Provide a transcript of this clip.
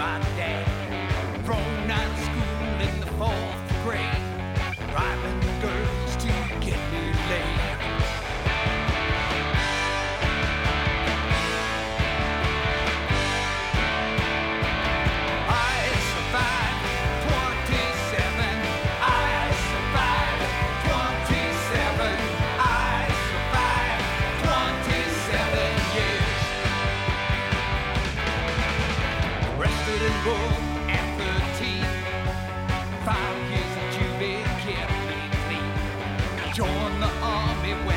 my dad. Thrown out of school in the 4th grade, driving girls to get me laid. At 13, 5 years of juvie kept me clean. Joined the army when